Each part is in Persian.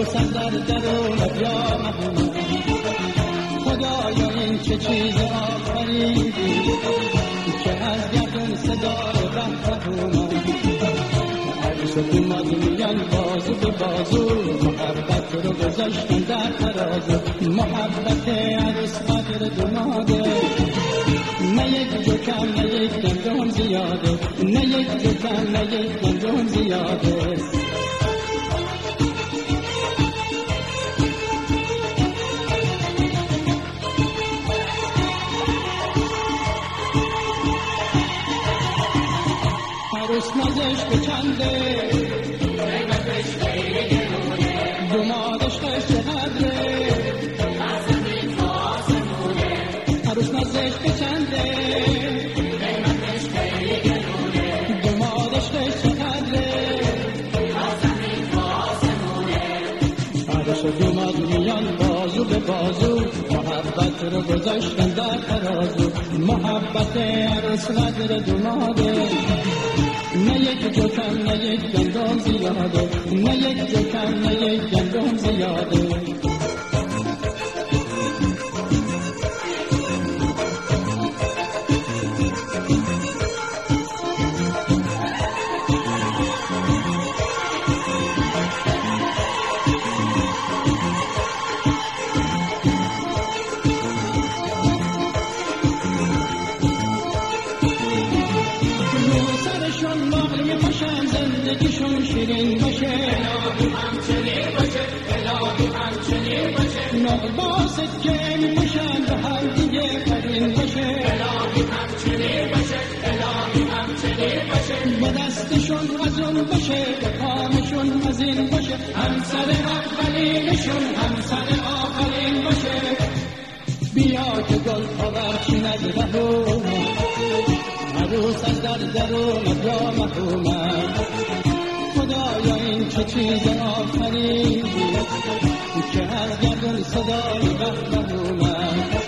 عروسم در درونت یا محمد، خدایا این چه چیز آفریدی که از گردون صدای وحدت اومد. عروس اومد میان بازو به بازو، محبت رو گذاشتن در ترازو. محبت عروس قدر دماده، نه یک جو کم نه یک گندم زیاده، نه یک جو کم نه یک گندم زیاده. عروس نازش به چنده، قیمتش خیلی گرونه، دمادش قشت قدره، از زمین تا آسمونه. عروس نازش به چنده، قیمتش خیلی گرونه، دمادش قشت قدره، از زمین تا آسمونه. عروس و دماد میان بازو به بازو، محبت رو گذاشتن در ترازو. محبت عروس قدر دماده، نه یک جو کم نه یک گندم زیاده، نه یک جو کم نه یک گندم زیاده. زندگیشون شیرین باشه، الهی همچنین باشه، الهی همچنین باشه. نقل باسد که می باشن به هم دیگه قرین باشه، الهی همچنین باشه، الهی همچنین باشه. به دستشون از اون باشه، به پامشون از این باشه، همسر اولینشون همسر آخرین باشه. بیا که گل پاورچین از رهو، عروس از در درونت یا محرومت. خدایا این چه چیز آفریدی که از گردون صدای وحدت اومد.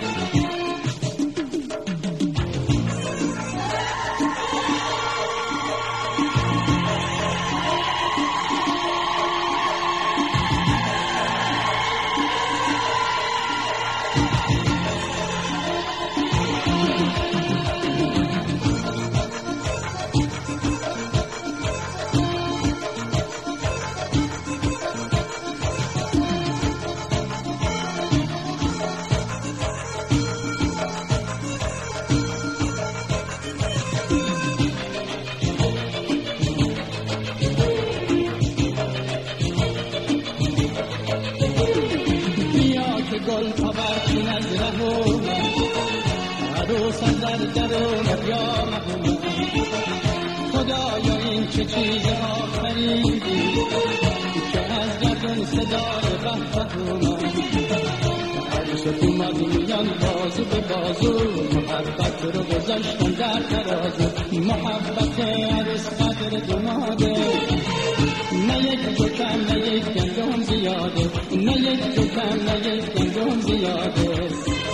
گل پاورچین از رهو، عروس از در درونت یا محمد. خدایا این چه چیز آفریدی که از گردون صدای وحدت اومد. عروس اومد میان بازو به بازو، محبت رو گذاشتن در ترازو. محبت عروس قدر دماده، نه یک جو کم نه یک گندم زیاده، نه یک جو کم نه یک گندم زیاده.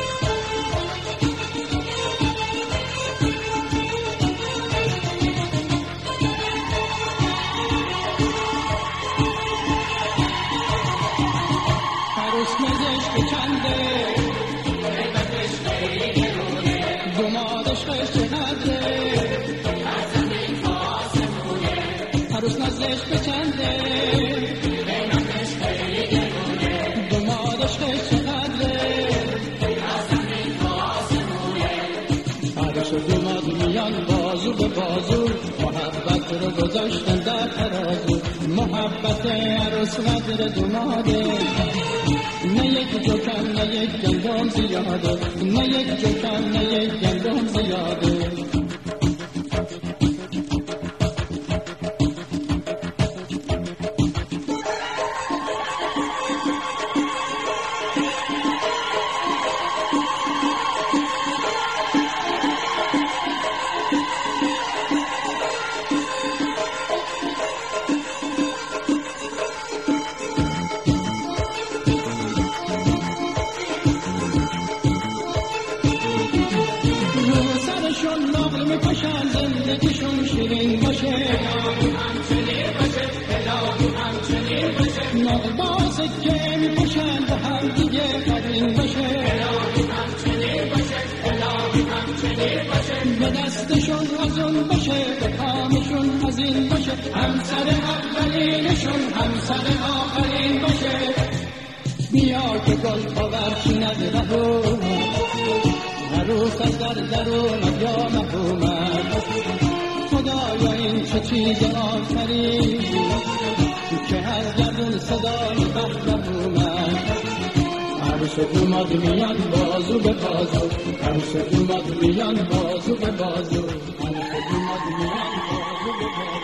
عروس مزش به چنده، قیمتش خیلی گرونه، دمادش قشت قدره، از زمین تا آسمونه. عروس نازش به چنده، قیمتش خیلی گرونه، دمادش قشت قدره، از زمین تا آسمونه. عروس و دماد میان بازو به بازو، محبت رو گذاشتن در ترازو. محبت عروس قدر دماده، نه یک جو کم نه یک گندم زیاده، نه یک جو کم نه یک گندم زیاده. نقل با سکه می‌کشن به هم دیگه قدیم باشه الهی همچنین باشه الهی همچنین باشه به دستشون از اون باشه به کامشون از این باشه همسر اولینشون همسر آخرین باشه بیا که گل پاورچیند رهو عروس از در اومد یا محرومد خدایا این چه چیز آفرین که از گردون صدای بحر اومد عروس اومد میان بازو به بازو عروس اومد میان بازو به بازو عروس اومد میان بازو به بازو